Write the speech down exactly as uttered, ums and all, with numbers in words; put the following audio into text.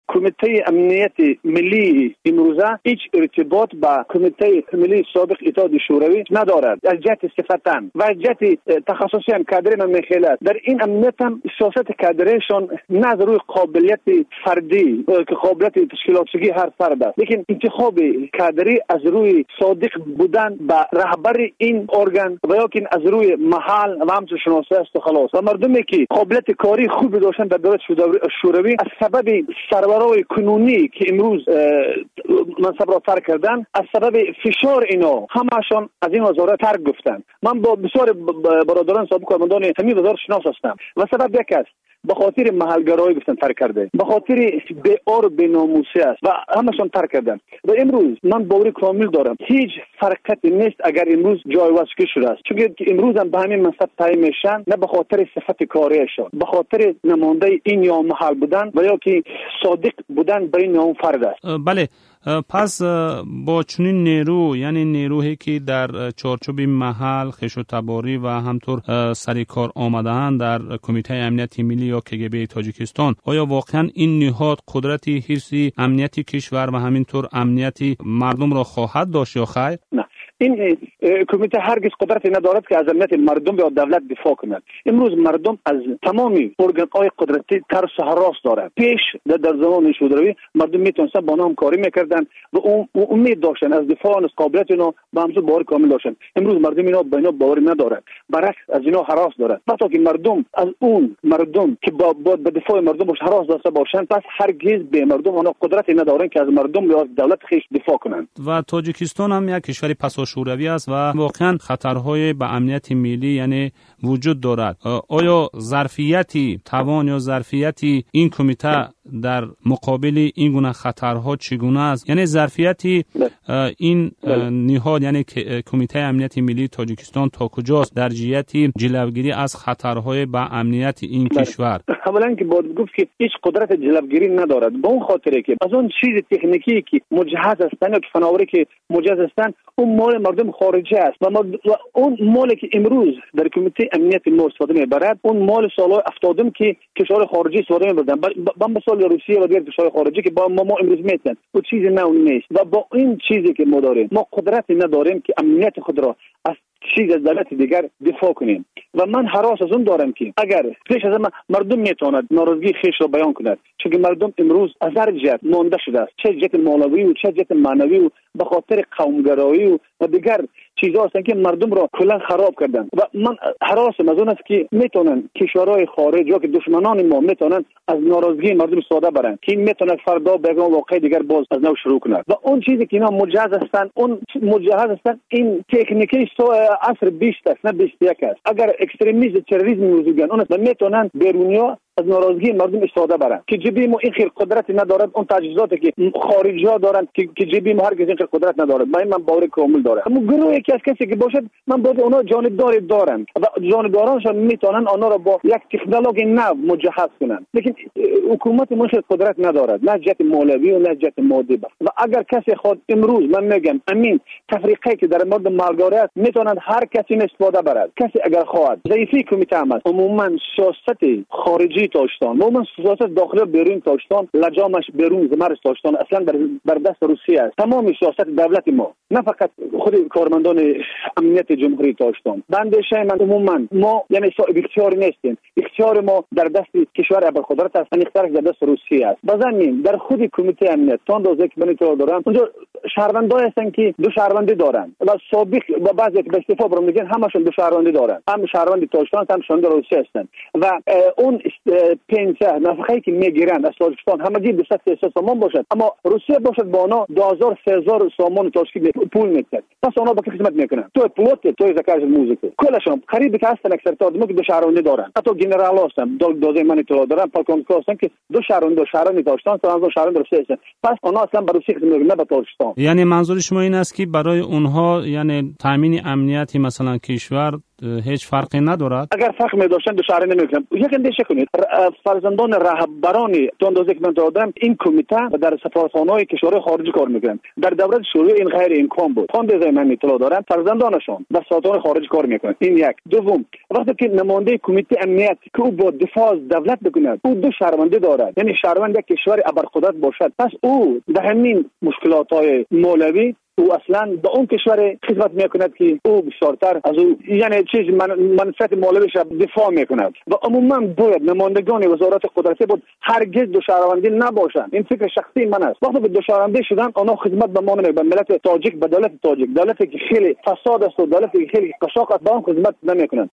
کمیته امنیت ملی امروزه هیچ ارتباط با کمیته ملی سابق اتحاد شوروی ندارد از جهت صفتن و از جهت تخصصی هم کادر من میخیلد. در این امنیت هم سیاست کادرشون نه از روی قابلیت فردی که قابلیت تشکیلاتچی هر فرد است، لیکن انتخاب کادری از روی صادق بودن با رهبر این ارگان و یا که از روی محل و همچون شناسه است و خلاص. و مردمی که قابلیت کاری خوبی داشتن در دولت شوروی از سبب سرورای کنونی که امروز منصب را ترک کردن، از سبب فشار اینا همشون از این وزارت ترک گفتن. من با بسیار برادران سابق کارمندان همین وزارت شناس هستم و سبب یک است، به خاطر محلگرایی گفتن ترک کرده، به خاطر بی‌ار و بی‌ناموسی است و همشون ترک کردن. و امروز من باور کامل دارم هیچ فرقتی نیست اگر امروز جایگزین شده است، چون امروز هم به همین منصب تعیین میشن، نه به خاطر صفت کاریشون، به خاطر نماینده این یا محل بودن و یا که صادق بودن بین اون فرد است. بله، پس با چنین نیرو، یعنی نیرویی که در چارچوب محل خویش و تباری و همطور سر کار آمده‌اند در کمیته امنیت ملی یا کگب تاجیکستان، آیا واقعا این نهاد قدرتی حفظی امنیت کشور و همینطور امنیت مردم را خواهد داشت یا خیر؟ نه، این کمیته هرگز قدرتی ندارد که از امنیت مردم یا دولت دفاع کند. امروز مردم از تمامی ارگان‌های قدرتی ترس و هراس دارند. پیش در زمان شوروی مردم میتونستن با هم کاری میکردن و امید داشتن از دفاع از قابلیت اینا به همزه باور کامل داشتن. امروز مردم اینا به اینا باور ندارند، برعکس از اینا هراس دارند. وقتی که مردم از اون مردم که با, با به دفاع مردم باش هراس داشته باشند، پس هرگز به مردم اونا قدرتی ندارند که از مردم یا دولت خیش دفاع کنند. و تاجیکستان هم یک کشور پسا شوروی است و واقعا خطرهای به امنیت ملی یعنی وجود دارد. آیا ظرفیتی توان یا ظرفیتی این کمیته در مقابل این گونه خطرها چگونه است؟ یعنی ظرفیتی این نهاد یعنی کمیته امنیت ملی تاجیکستان تا کجاست در جهت جلوگیری از خطرهای به امنیت این کشور؟ اولا که باید گفت که هیچ قدرت جلوگیری ندارد، به اون خاطره که از اون چیز تکنیکی که مجهز هستند یا که فناوری که مجهز هستند اون مال مردم خارجی است و, و اون مالی که امروز در کمیته امنیت ما استفاده میبرد اون مال سالهای افتادم که کشور خارجی استفاده میبردن، با مثال روسیه و دیگر کشور خارجی که با ما, ما امروز میتن و چیز نو نیست. و با این چیزی که ما داریم ما قدرتی نداریم که امنیت خود را از چیز از دولت دیگر دفاع کنیم. و من هراس از اون دارم که اگر پیش از مردم میتواند ناراضگی خیش را بیان کند، چون مردم امروز از هر جهت مانده شده است، چه جهت مالوی و چه جهت معنوی و به خاطر قومگرایی و, و دیگر چیزا هستند که مردم را کلا خراب کردن. و من حراسم از اون است که میتونن کشورهای خارج یا که دشمنان ما میتونن از ناراضگی مردم ساده برن که این میتونه فردا بگم واقعی دیگر باز از نو شروع کنه. و اون چیزی که اینا مجهز هستن اون مجهز هستن این تکنیکی عصر بیست است نه بیست و یک است. اگر اکستریمیسم تروریسم میگن اون میتونن بیرونیا از ناراضگی مردم استفاده برن که جبهه ما این خیر قدرتی ندارد، اون تجهیزاتی که خارجی ها دارن که که جبهه ما هرگز این خیر قدرت ندارد. من من باور کامل دارم. اما گروه یکی از کسی که باشد من باید اونا جانبدار دارن و جانبدارانشان میتونن آنها را با یک تکنولوژی نو مجهز کنن، لیکن حکومت ما خیر قدرت ندارد، نه جهت مالوی و نه جهت مادی. و اگر کسی خود امروز من میگم امین تفریقی که در مورد مالگاری است میتونن هر کسی استفاده برد. کسی اگر خواهد ضعیفی کمیته است عموما سیاست خارجی تاجیکستان، عموما سیاست داخلی بیرون تاجیکستان لجامش بیرون زمر تاجیکستان اصلا در بر دست روسیه است. تمام سیاست دولت ما نه فقط خود کارمندان امنیت جمهوری تاجیکستان. بندشه من عموما ما یعنی صاحب اختیار نیستیم، اختیار ما در دست کشور ابرقدرت است، اختیارش در دست روسیه است. بزنین در خود کمیته امنیت تان روزه که بنی تو دارن اونجا شهروندای هستن که دو شهروندی دارن و سابق و بعضی که به استعفا برام میگن همشون دو شهروندی دارن، هم شهروندی تاجیکستان هم شهروندی روسیه هستن. و اون پنسه نفقه‌ای که میگیرن از تاجیکستان همگی دویست تا سامان باشد، اما روسیه باشد با اونا دو هزار سه هزار سامان تاجیکی پول میده. پس اونا با کی خدمت میکنن؟ تو پلوت تو زکات موزیک کلشون قریب که هستن اکثر تا آدم‌ها که دو شهروندی دارن، حتی گنرال هستن دو دوزه من تو دارن پاکونکو هستن که دو شهروند دو شهروندی تاجیکستان تا از شهروند روسیه هستن. پس اونا اصلا برای روسیه خدمت نمیکنن به تاجیکستان. یعنی منظور شما این است که برای اونها یعنی تامین امنیتی مثلا کشور هیچ فرقی ندارد؟ اگر فرق می داشتن دو شهری نمیکنم. یک اندیشه کنید، فرزندان رهبران تو اندازه که من دادم این کمیته در سفارتخانه‌های کشورهای خارجی کار میکنن. در دولت شوروی این غیر امکان بود. خان دیزای من اطلاع دارم فرزندانشون در سفارتخانه خارجی کار میکنن. این یک. دوم، وقتی که نماینده کمیته امنیت که او با دفاع از دولت بکند، او دو شهروندی دارد، یعنی شهروند یک کشور ابرقدرت باشد، پس او به همین مشکلات‌های مولوی او اصلا به اون کشور خدمت میکند که او بسیارتر از او، یعنی چیز من منفعت مولویش دفاع میکند. و عموما باید نمایندگان وزارت قدرتی بود هرگز دو شهروندی نباشند. این فکر شخصی من است. وقتی به دو شهروندی شدن آنها خدمت به ما نمیکنند، به ملت تاجیک، به دولت تاجیک، دولتی که خیلی فساد است و دولتی که خیلی قشاق است، به اون خدمت نمیکنند.